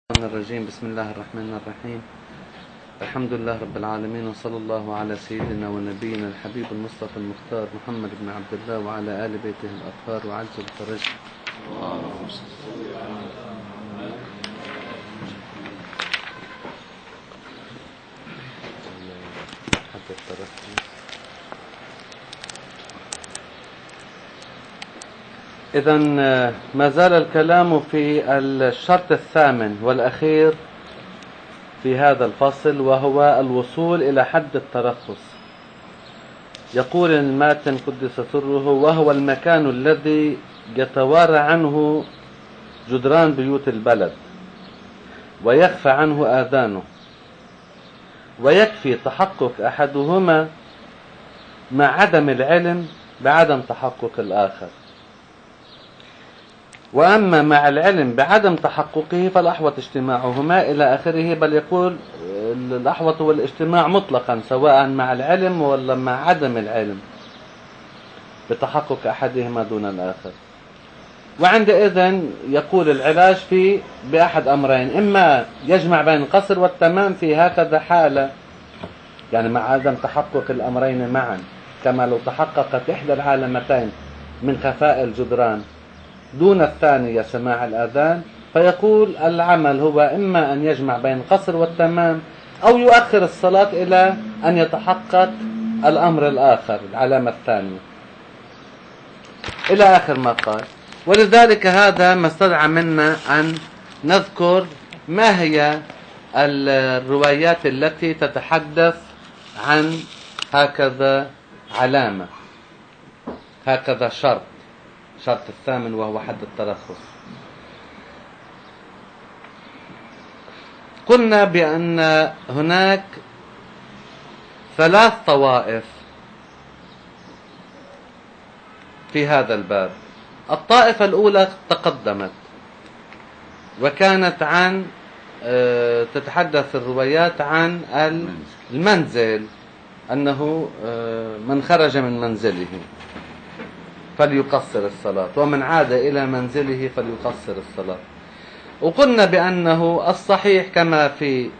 الرجيم. بسم الله الرحمن الرحيم. الحمد لله رب العالمين، وصلى الله على سيدنا ونبينا الحبيب المصطفى المختار محمد بن عبد الله وعلى آل بيته الأطهار وعجل الفرج. إذن ما زال الكلام في الشرط الثامن والأخير في هذا الفصل، وهو الوصول إلى حد الترخص. يقول الماتن قدس سره: وهو المكان الذي يتوارى عنه جدران بيوت البلد ويخفى عنه آذانه، ويكفي تحقق أحدهما مع عدم العلم بعدم تحقق الآخر. وأما مع العلم بعدم تحققه فالأحوط اجتماعهما إلى آخره. بل يقول الأحوط هو الاجتماع مطلقا، سواء مع العلم ولا مع عدم العلم بتحقق أحدهما دون الآخر. وعندئذ يقول العلاج بأحد أمرين: إما يجمع بين القصر والتمام في هكذا حالة، يعني مع عدم تحقق الأمرين معا، كما لو تحققت إحدى العالمتين من خفاء الجدران دون الثانية سماع الأذان، فيقول العمل هو إما أن يجمع بين القصر والتمام، أو يؤخر الصلاة إلى أن يتحقق الأمر الآخر، العلامة الثانية، إلى آخر ما قال. ولذلك هذا ما استدعى منا أن نذكر ما هي الروايات التي تتحدث عن هكذا علامة، هكذا شرط الثامن وهو حد الترخص. قلنا بأن هناك ثلاث طوائف في هذا الباب. الطائفة الأولى تقدمت وكانت عن تتحدث الروايات عن المنزل، أنه من خرج من منزله فليقصر الصلاة، ومن عاد إلى منزله فليقصر الصلاة. وقلنا بأنه الصحيح كما في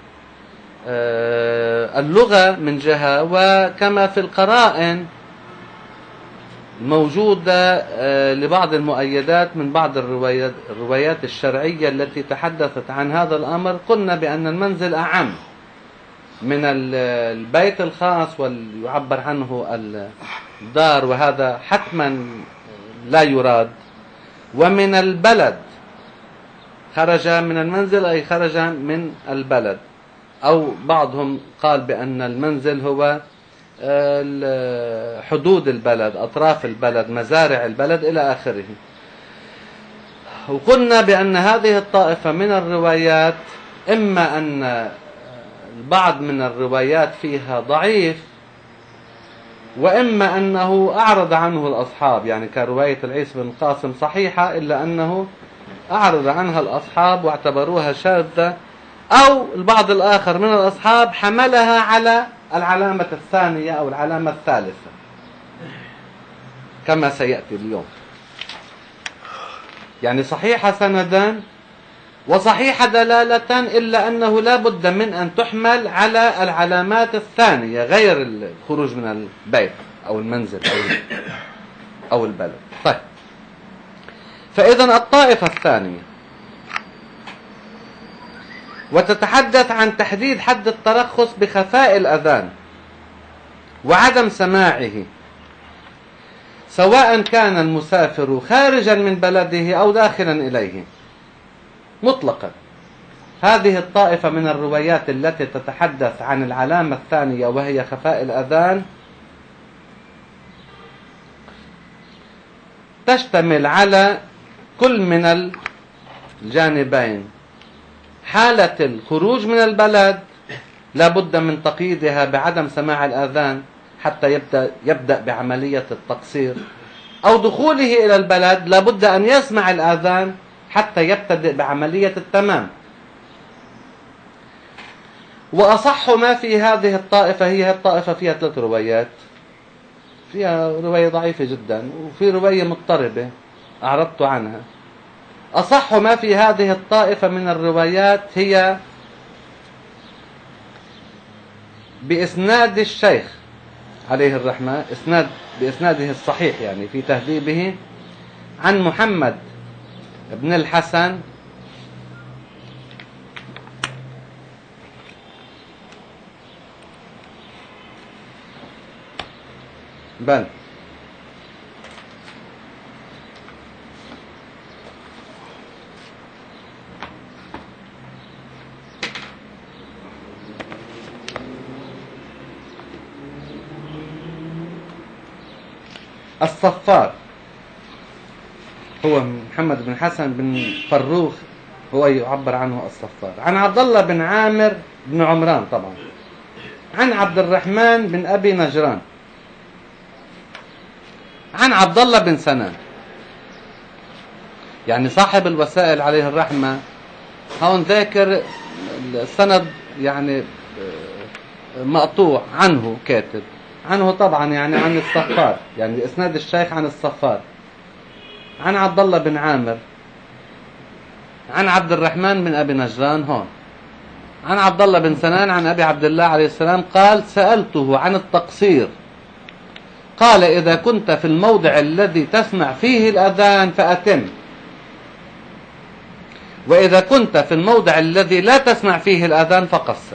اللغة من جهة، وكما في القرائن موجودة لبعض المؤيدات من بعض الروايات الشرعية التي تحدثت عن هذا الأمر. قلنا بأن المنزل أعم من البيت الخاص، ويعبر عنه الدار، وهذا حتما لا يراد. ومن البلد، خرج من المنزل أي خرج من البلد، أو بعضهم قال بأن المنزل هو حدود البلد، أطراف البلد، مزارع البلد إلى آخره. وقلنا بأن هذه الطائفة من الروايات إما أن البعض من الروايات فيها ضعيف، وإما أنه أعرض عنه الأصحاب، يعني كرواية العيس بن القاسم صحيحة إلا أنه أعرض عنها الأصحاب واعتبروها شاذة، أو البعض الآخر من الأصحاب حملها على العلامة الثانية أو العلامة الثالثة كما سيأتي اليوم، يعني صحيحة سندا وصحيحة دلالة، إلا أنه لا بد من أن تحمل على العلامات الثانية غير الخروج من البيت أو المنزل أو البلد. طيب، فإذن الطائفة الثانية وتتحدث عن تحديد حد الترخص بخفاء الأذان وعدم سماعه، سواء كان المسافر خارجا من بلده أو داخلا إليه مطلقا. هذه الطائفة من الروايات التي تتحدث عن العلامة الثانية وهي خفاء الأذان تشتمل على كل من الجانبين. حالة الخروج من البلد لا بد من تقييدها بعدم سماع الأذان حتى يبدأ بعملية التقصير، أو دخوله إلى البلد لا بد أن يسمع الأذان حتى يبتدئ بعملية التمام. وأصح ما في هذه الطائفة هي الطائفة فيها ثلاث روايات، فيها رواية ضعيفة جدا وفي رواية مضطربة أعرضت عنها، أصح ما في هذه الطائفة من الروايات هي بإسناد الشيخ عليه الرحمة، بإسناده الصحيح يعني في تهذيبه، عن محمد بن الحسن بن الصفار، هو محمد بن حسن بن فروخ، هو يعبر عنه الصفار، عن عبد الله بن عامر بن عمران طبعا، عن عبد الرحمن بن أبي نجران، عن عبد الله بن سنان. يعني صاحب الوسائل عليه الرحمة هون ذاكر السند يعني مقطوع عنه، كاتب عنه طبعا يعني عن الصفار، يعني إسناد الشيخ عن الصفار، عن عبد الله بن عامر، عن عبد الرحمن بن أبي نجران هون، عن عبد الله بن سنان عن أبي عبد الله عليه السلام قال: سألته عن التقصير قال: إذا كنت في الموضع الذي تسمع فيه الأذان فأتم، وإذا كنت في الموضع الذي لا تسمع فيه الأذان فقصر،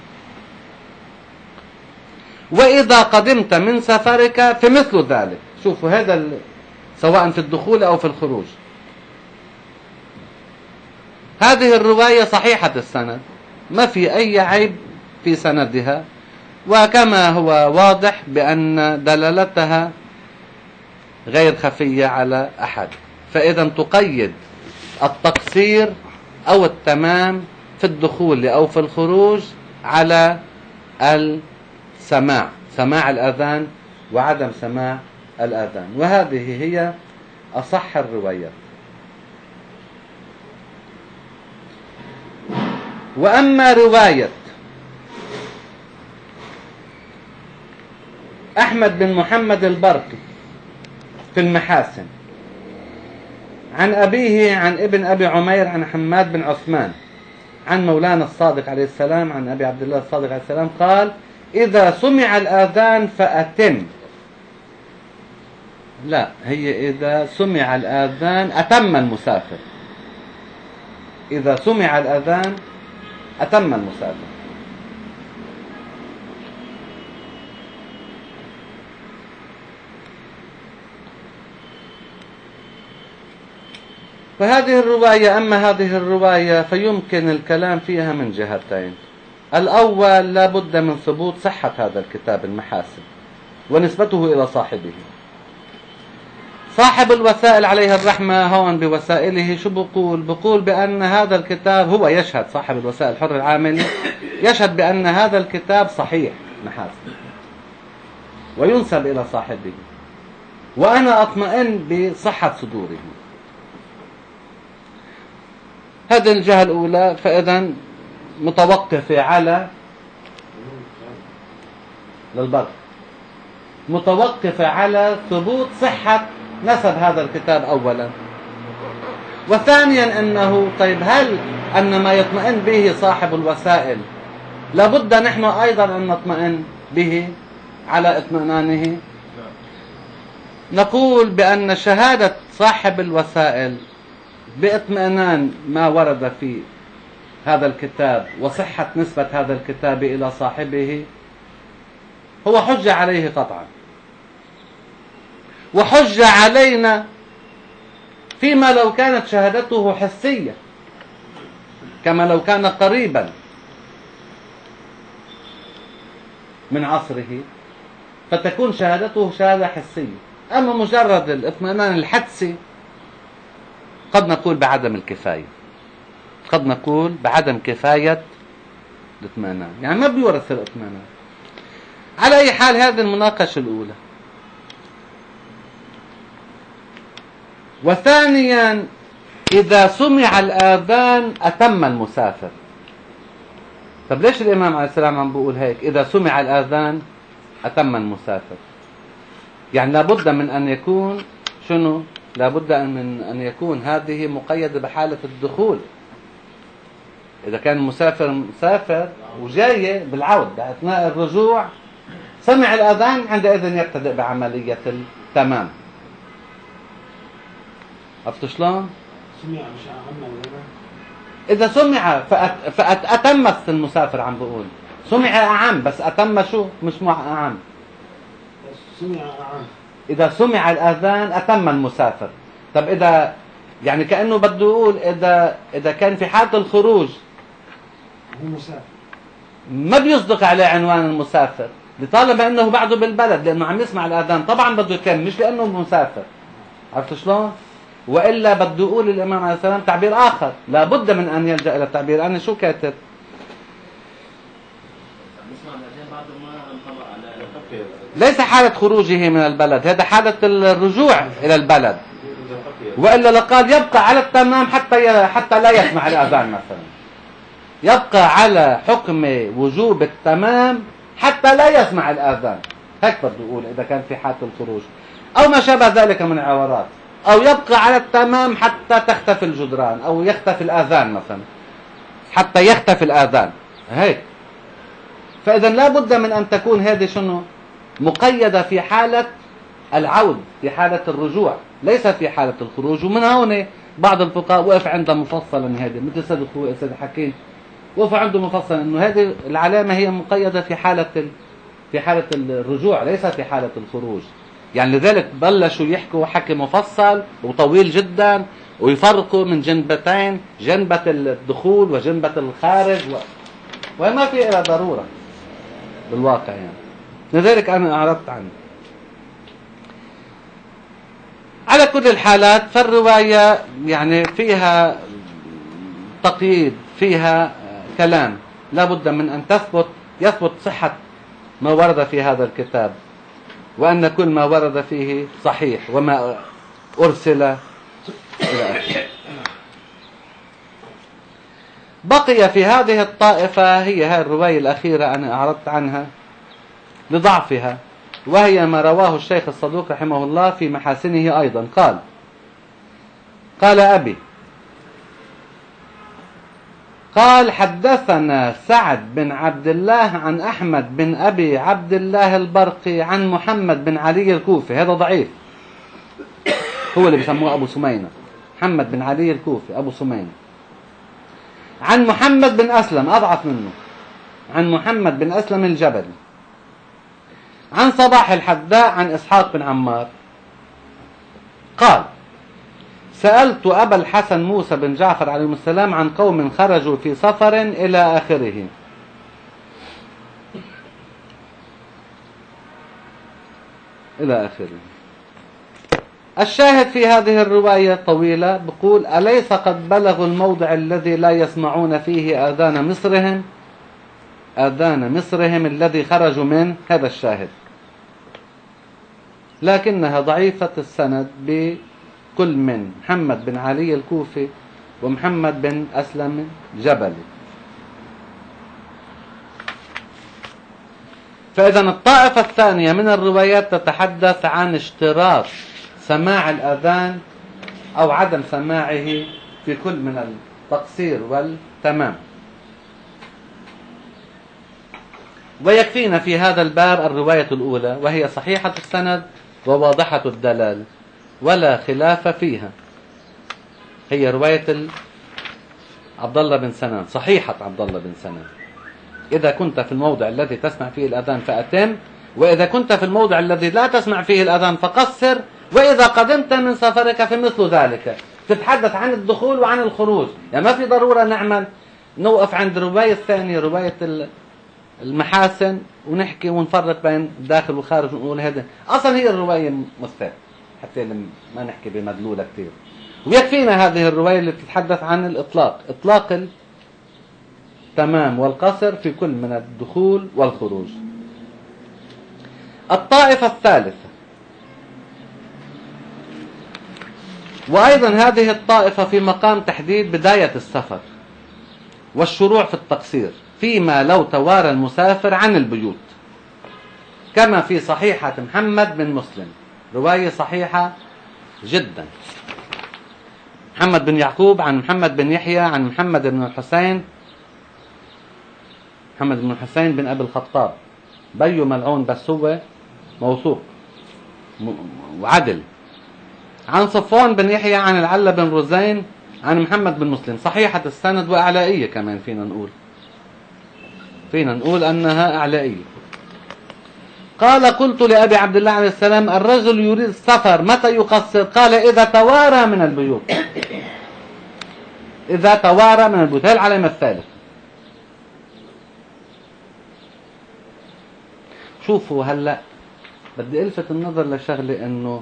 وإذا قدمت من سفرك فمثل ذلك. شوفوا هذا سواء في الدخول أو في الخروج. هذه الرواية صحيحة السند، ما في أي عيب في سندها، وكما هو واضح بأن دلالتها غير خفية على أحد، فإذا تقيد التقصير أو التمام في الدخول أو في الخروج على السماع، سماع الأذان وعدم سماع الأذان، وهذه هي أصح الروايات. وأما رواية أحمد بن محمد البرقي في المحاسن عن أبيه عن ابن أبي عمير عن حماد بن عثمان عن مولانا الصادق عليه السلام عن أبي عبد الله الصادق عليه السلام قال: إذا سمع الآذان فأتم. لا، هي إذا سمع الآذان أتم المسافر، إذا سمع الآذان أتم المسافر. فهذه الرواية، أما هذه الرواية فيمكن الكلام فيها من جهتين. الأول، لا بد من ثبوت صحة هذا الكتاب المحاسن ونسبته إلى صاحبه. صاحب الوسائل عليه الرحمة هون بوسائله شو بقول بأن هذا الكتاب، هو يشهد، صاحب الوسائل الحر العاملي يشهد بأن هذا الكتاب صحيح محاسن وينسب إلى صاحبه، وأنا أطمئن بصحة صدوره. هذه الجهة الأولى، فإذا متوقفة على للبر، متوقفة على ثبوت صحة نسب هذا الكتاب أولا. وثانيا أنه طيب، هل أن ما يطمئن به صاحب الوسائل لابد نحن أيضا أن نطمئن به على اطمئنانه؟ نقول بأن شهادة صاحب الوسائل باطمئنان ما ورد في هذا الكتاب وصحة نسبة هذا الكتاب إلى صاحبه هو حجة عليه قطعا، وحجة علينا فيما لو كانت شهادته حسية، كما لو كان قريبا من عصره فتكون شهادته شهادة حسية. أما مجرد الاطمئنان الحدسي قد نقول بعدم الكفاية، قد نقول بعدم كفاية الاطمئنان، يعني ما بيورث الاطمئنان. على أي حال، هذه المناقشة الأولى. وثانيا، إذا سمع الآذان أتم المسافر. طب ليش الإمام عليه السلام عم بيقول هيك؟ إذا سمع الآذان أتم المسافر، يعني لابد من أن يكون شنو؟ لابد من أن يكون هذه مقيدة بحالة الدخول. إذا كان المسافر مسافر وجاي بالعود أثناء الرجوع سمع الأذان، عندئذ يبتدئ بعملية التمام. عرفت شلون؟ سمع مش أهم ولا؟ إذا سمع فأتم المسافر، عم بقول سمع أعم، بس أتم شو؟ مش أعم. سمع أعم. إذا سمع الأذان أتم المسافر. طب إذا يعني كأنه بده يقول إذا كان في حالة الخروج هو مسافر، ما بيصدق عليه عنوان المسافر لطالما أنه بعده بالبلد، لأنه عم يسمع الأذان طبعا بده يكمل، مش لأنه مسافر. عرفت شلون؟ وإلا بده يقول الإمام عليه السلام تعبير آخر، لا بد من أن يلجأ إلى التعبير. أنا شو كاتب؟ ليس حالة خروجه من البلد، هذا حالة الرجوع إلى البلد. وإلا لقال يبقى على التمام حتى لا يسمع الأذان مثلا، يبقى على حكم وجوب التمام حتى لا يسمع الأذان، هيك بده يقول إذا كان في حالة الخروج أو ما شابه ذلك من عبارات. أو يبقى على التمام حتى تختفي الجدران، أو يختفي الآذان مثلا، حتى يختفي الآذان هيك. فإذا لا بد من أن تكون هذه شنو؟ مقيدة في حالة العود، في حالة الرجوع، ليس في حالة الخروج. ومن هون بعض الفقهاء وقف عند مفصلا هذه، مثل سيد حكيم وقف عنده مفصل انه هذه العلامة هي مقيدة في حالة الرجوع، ليس في حالة الخروج. يعني لذلك بلشوا يحكوا حكي مفصل وطويل جدا، ويفرقوا من جنبتين، جنبة الدخول وجنبة الخارج وما في إلى ضرورة بالواقع يعني. لذلك أنا أعرضت عنه. على كل الحالات فالرواية يعني فيها تقييد، فيها كلام، لا بد من أن يثبت صحة ما ورد في هذا الكتاب، وأن كل ما ورد فيه صحيح وما أرسل إلى آخره. بقي في هذه الطائفة هي الرواية الأخيرة أنا أعرضت عنها لضعفها، وهي ما رواه الشيخ الصدوق رحمه الله في محاسنه أيضا. قال أبي قال حدثنا سعد بن عبد الله عن أحمد بن أبي عبد الله البرقي عن محمد بن علي الكوفي، هذا ضعيف، هو اللي بيسموه أبو سمينة، محمد بن علي الكوفي أبو سمينة، عن محمد بن أسلم أضعف منه، عن محمد بن أسلم الجبلي، عن صباح الحداء عن إسحاق بن عمار قال سألت أبا الحسن موسى بن جعفر عليه السلام عن قوم خرجوا في سفر إلى آخره. الشاهد في هذه الرواية طويلة، بقول أليس قد بلغوا الموضع الذي لا يسمعون فيه آذان مصرهم الذي خرجوا منه، هذا الشاهد، لكنها ضعيفة السند بكل من محمد بن علي الكوفي ومحمد بن أسلم جبلي. فإذا الطائفة الثانية من الروايات تتحدث عن اشتراط سماع الأذان أو عدم سماعه في كل من التقصير والتمام. ويكفينا في هذا الباب الرواية الأولى، وهي صحيحة السند وواضحة الدلال ولا خلاف فيها، هي رواية عبد الله بن سنان، صحيحة عبد الله بن سنان. إذا كنت في الموضع الذي تسمع فيه الأذان فأتم، وإذا كنت في الموضع الذي لا تسمع فيه الأذان فقصر، وإذا قدمت من سفرك فمثل ذلك. تتحدث عن الدخول وعن الخروج، يعني ما في ضرورة نوقف عند الرواية الثانية رواية المحاسن ونحكي ونفرق بين داخل وخارج ونقول هذا أصلا هي الرواية مستقبل، حتى ما نحكي بمدلولة كتير. ويكفينا هذه الرواية اللي بتتحدث عن إطلاق التمام والقصر في كل من الدخول والخروج. الطائفة الثالثة، وأيضا هذه الطائفة في مقام تحديد بداية السفر والشروع في التقصير فيما لو توارى المسافر عن البيوت، كما في صحيحة محمد بن مسلم، رواية صحيحة جدا. محمد بن يعقوب عن محمد بن يحيى عن محمد بن الحسين، محمد بن الحسين بن أبي الخطاب، بيو ملعون بس هو موثوق وعدل. عن صفوان بن يحيى عن العلة بن رزين عن محمد بن مسلم، صحيحة السند وأعلائية كمان، فينا نقول أنها أعلائية. قال: قلت لأبي عبد الله عليه السلام: الرجل يريد السفر متى يقصر؟ قال: إذا توارى من البيوت. إذا توارى من البيوت، هي العلامة الثالثة. شوفوا هلأ بدي ألفت النظر لشغلة، إنه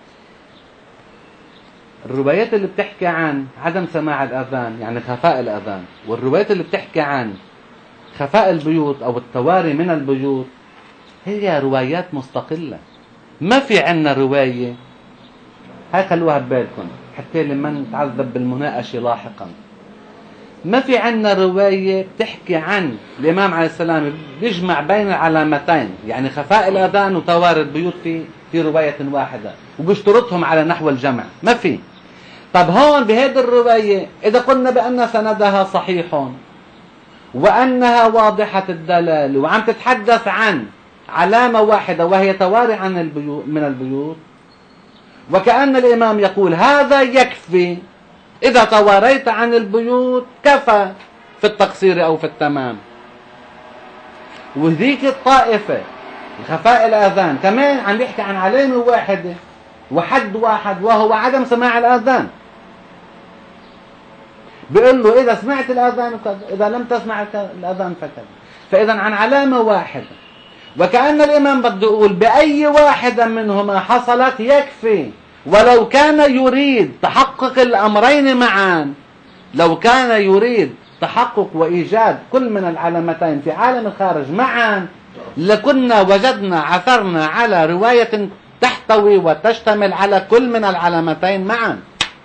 الروايات اللي بتحكي عن عدم سماع الأذان يعني خفاء الأذان، والروايات اللي بتحكي عن خفاء البيوت أو التواري من البيوت هي روايات مستقلة. ما في عنا رواية، هاي خلوها ببالكم حتى لما نتعذب بالمناقشة لاحقا. ما في عنا رواية بتحكي عن الإمام عليه السلام بيجمع بين العلامتين، يعني خفاء الأذان وتواري البيوت في رواية واحدة، وبيشترطهم على نحو الجمع. ما في. طب هون بهذه الرواية إذا قلنا بأن سندها صحيح وأنها واضحة الدلالة وعم تتحدث عن علامة واحدة وهي تواري عن البيوت من البيوت، وكأن الإمام يقول هذا يكفي، إذا تواريت عن البيوت كفى في التقصير أو في التمام. وذيك الطائفة خفاء الآذان كمان عم يحكي عن علامة واحدة وحد واحد وهو عدم سماع الآذان. بيقول له إذا سمعت الآذان كذا، إذا لم تسمع الآذان فكذا. فإذا عن علامة واحدة، وكأن الإمام بده يقول بأي واحدة منهما حصلت يكفي، ولو كان يريد تحقق الأمرين معا، لو كان يريد تحقق وإيجاد كل من العلامتين في عالم الخارج معا، لكنا وجدنا عثرنا على رواية تحتوي وتشتمل على كل من العلامتين معا.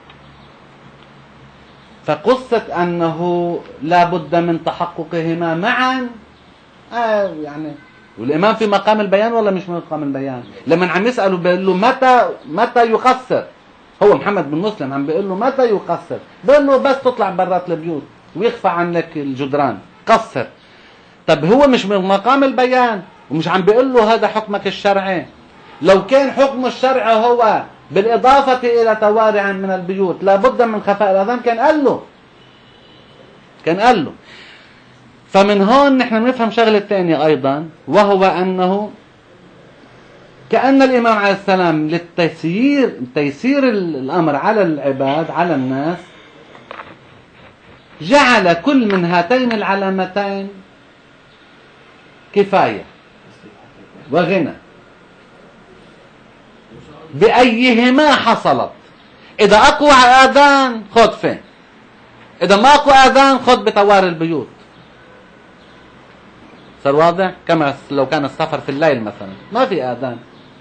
فقصة أنه لا بد من تحققهما معا يعني، والإمام في مقام البيان ولا مش مقام البيان؟ لما عم يسأله بيقول له متى يقصر؟ هو محمد بن مسلم عم بيقول له متى يقصر؟ بيقول له بس تطلع برات البيوت ويخفى عنك الجدران قصر. طب هو مش من مقام البيان ومش عم بيقول له هذا حكمك الشرعي؟ لو كان حكم الشرع هو بالإضافة إلى توارع من البيوت لابد من خفاء الأذان كان قال له. فمن هون نحن نفهم شغلة ثانية أيضا، وهو أنه كأن الإمام عليه السلام للتيسير الأمر على العباد على الناس جعل كل من هاتين العلامتين كفاية وغنى بأيهما حصلت. إذا أقوى آذان خذ فين، إذا ما أقوى آذان خذ بتواري البيوت. صار واضح؟ كما لو كان السفر في الليل مثلا ما في آذان،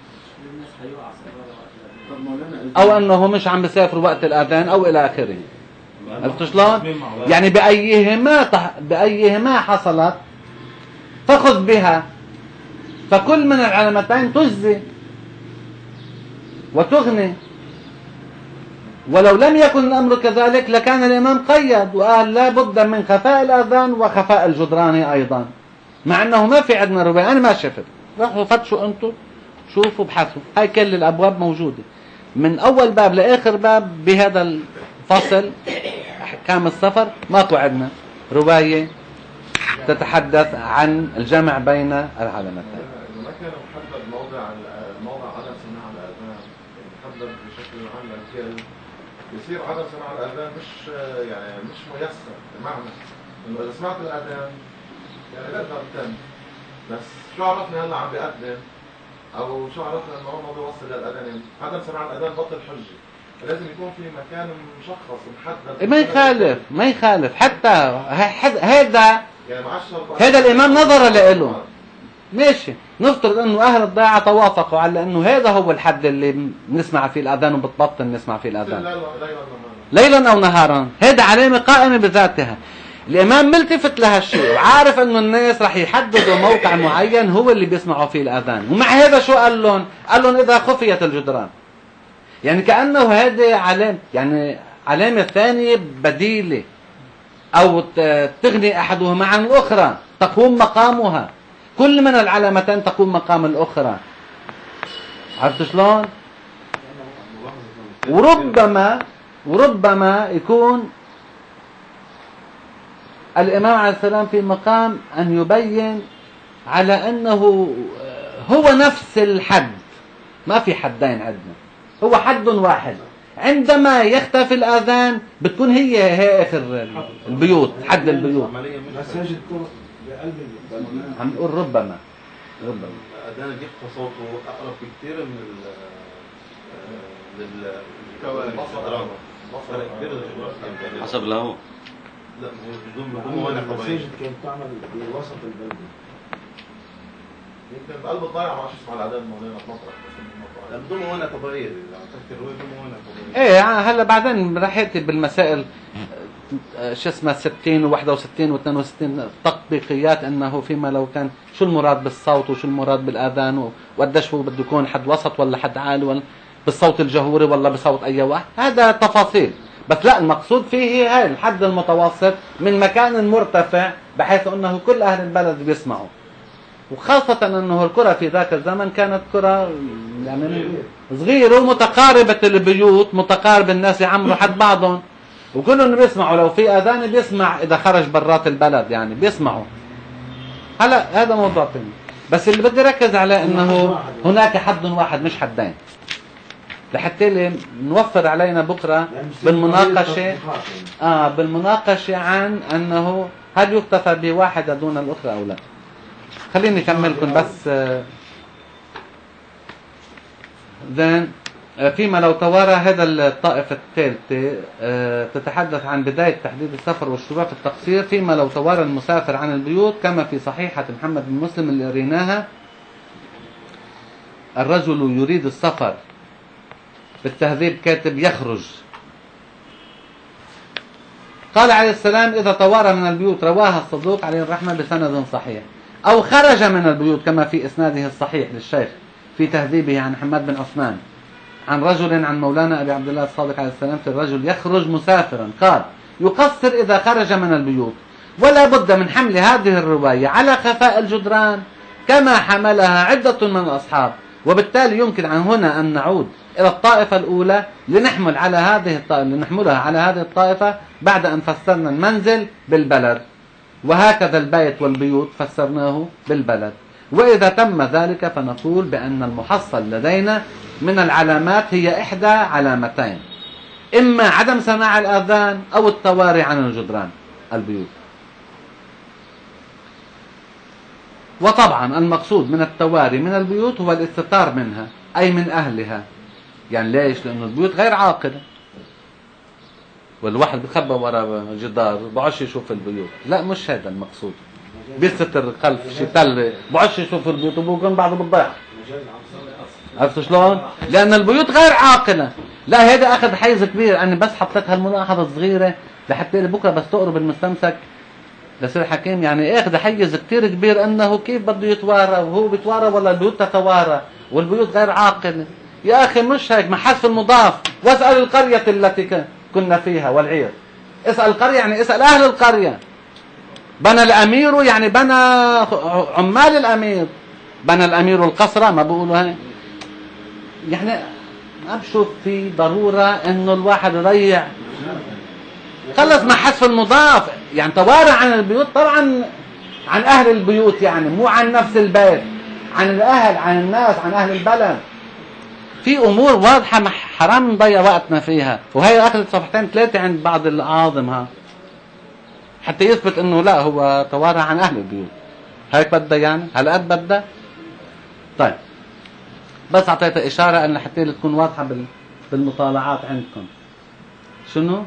أو أنه مش عم بيسافر وقت الآذان أو إلى آخره. عرفتوا شلون؟ يعني بأيهما حصلت فخذ بها، فكل من العلامتين تجزي وتغني. ولو لم يكن الأمر كذلك لكان الإمام قيد وقال لا بد من خفاء الآذان وخفاء الجدران أيضا، مع أنه ما في عندنا رواية. أنا ما شفت، راحوا فتشوا أنتم شوفوا ابحثوا، هاي كل الأبواب موجودة من أول باب لآخر باب بهذا الفصل أحكام السفر. ماكو عندنا رواية تتحدث عن الجمع بين العلامتين. ما كان محدد موضع عدم سماع الآذان، محدد بشكل عام للكل، يصير عدم سماع الآذان مش ميسر، بمعنى إنه إذا سمعت الآذان يعني بقدر تم، بس شو عرفنا هلا عم بيقدم أو شو عرفنا إنه هو ما بيوصل للأذان؟ عدم سماع الآذان بطل حجة، لازم يكون في مكان مشخص محدد. ما يخالف حتى هذا يعني هذا الإمام نظر له ماشي. نفترض انه اهل الضيعة توافقوا على انه هذا هو الحد اللي بنسمع فيه الاذان وبتبطل نسمع فيه الاذان ليلا او نهارا، هذا علامة قائمة بذاتها. الامام ملتفت لهالشيء وعارف انه الناس رح يحددوا موقع معين هو اللي بيسمعوا فيه الاذان، ومع هذا شو قال لهم؟ قال لهم اذا خفيت الجدران. يعني كأنه هذه علامة، يعني علامة ثانية بديلة، أو تغني أحدهما عن الأخرى، تقوم مقامها. كل من العلامتين تقوم مقام الأخرى. عرفت شلون؟ وربما يكون الإمام عليه السلام في مقام أن يبين على أنه هو نفس الحد، ما في حدين عندنا، هو حد واحد. عندما يختفي الآذان بتكون هي آخر البيوت، حد البيوت. بس يجد بقلب عم نقول ربما الأذان بيخفى صوته أقرب بكثير من للبصر كبير حسب الهواء. لا بدون موانع طبيعية. المساجد كانت تعمل بوسط البلد. يمكن بقلب الضيعة ما عادش يسمع الأذان مولانا في مطرح. بدون موانع طبيعية، تفكر هو بدون موانع طبيعية. ايه هلا بعدين رح ياتي بالمسائل شو اسمها 60 و61 و62 تطبيقيات، انه فيما لو كان شو المراد بالصوت وشو المراد بالاذان، وقديش هو بده يكون حد وسط ولا حد عالي، ولا بالصوت الجهوري ولا بصوت اي واحد، هذا تفاصيل. بس لا، المقصود فيه هاي الحد المتوسط من مكان مرتفع بحيث انه كل اهل البلد بيسمعوا. وخاصة انه القرى في ذاك الزمن كانت قرى يعني صغيرة ومتقاربة البيوت، متقارب، الناس يعمروا حد بعضهم وكلهم بيسمعوا. لو في اذان بيسمع اذا خرج برات البلد، يعني بيسمعوا. هلا هذا موضوع ثاني، بس اللي بدي ركز على انه هناك حد واحد مش حدين، لحتى نوفر علينا بكره بالمناقشه بالمناقشه عن انه هل يكتفى بواحده دون الاخرى او لا. خليني اكملكم بس. زين، فيما لو توارى هذا الطائفة الثالثة تتحدث عن بداية تحديد السفر والشروع في التقصير. فيما لو توارى المسافر عن البيوت كما في صحيحة محمد بن مسلم اللي قريناها: الرجل يريد السفر، بالتهذيب كاتب يخرج. قال عليه السلام: إذا توارى من البيوت، رواها الصدوق عليه الرحمة بسند صحيح. أو خرج من البيوت كما في إسناده الصحيح للشيخ في تهذيبه عن حماد بن عثمان عن رجل عن مولانا أبي عبد الله الصادق عليه السلام في الرجل يخرج مسافرا، قال: يقصر إذا خرج من البيوت. ولا بد من حمل هذه الرواية على خفاء الجدران كما حملها عدة من الأصحاب، وبالتالي يمكن عن هنا أن نعود إلى الطائفة الأولى لنحملها على هذه الطائفة بعد أن فسرنا المنزل بالبلد، وهكذا البيت والبيوت فسرناه بالبلد. وإذا تم ذلك فنقول بأن المحصل لدينا من العلامات هي إحدى علامتين: إما عدم سماع الآذان أو التواري عن الجدران البيوت. وطبعا المقصود من التواري من البيوت هو الاستتار منها، أي من أهلها. يعني ليش؟ لأن البيوت غير عاقلة، والواحد بخبى وراء جدار بعش يشوف البيوت. لا، مش هذا المقصود. بيستر خلف شتل بعش يشوف البيوت وبكون بعضه بالضيعة. عرفت شلون؟ لأن البيوت غير عاقلة. لا، هذا أخذ حيز كبير. أنا بس حطيت هالملاحظة الصغيرة لحتى بكرة بس تقرب المستمسك لسير حكيم، يعني اخذ حيز كتير كبير انه كيف بده يتوارى، وهو بيتوارى ولا البيوت تتوارى والبيوت غير عاقلة. يا اخي مش هيك، ما حذف المضاف. واسأل القرية التي كنا فيها والعير. اسأل القرية يعني اسأل اهل القرية. بنى الامير يعني بنى عمال الامير. بنى الامير القصر، ما بقولوا هيك. يعني ما بشوف في ضرورة انه الواحد يضيع. خلص ما حذف المضاف، يعني توارى عن البيوت طبعا عن اهل البيوت، يعني مو عن نفس البيت، عن الاهل، عن الناس، عن اهل البلد. في امور واضحة حرام نضيع وقتنا فيها، وهي اخذت صفحتين ثلاثة عند بعض الاعاظم حتى يثبت انه لا، هو توارى عن اهل البيوت. هيك بدها، يعني هالقد بدها. طيب بس اعطيتها اشارة ان حتى تكون واضحة بالمطالعات عندكم. شنو؟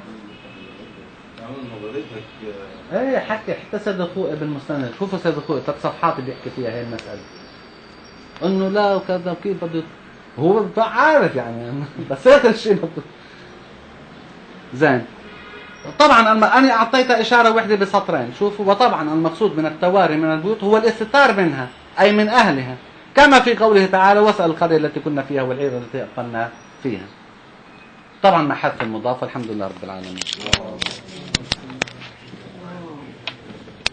ايه حكي حتى سيد اخوي ابن مستند. شوفوا سيد اخوي 3 صفحات بيحكي فيها هي المسألة، انه لا وكذا وكيف بده، هو عارف يعني بس هيك الشيء بده. زين، طبعا انا اعطيتها اشارة واحدة بسطرين. شوفوا: وطبعا المقصود من التواري من البيوت هو الاستتار منها، اي من اهلها، كما في قوله تعالى: واسأل القرية التي كنا فيها والعير التي اقمنا فيها. طبعا مع حذف المضاف. الحمد لله رب العالمين.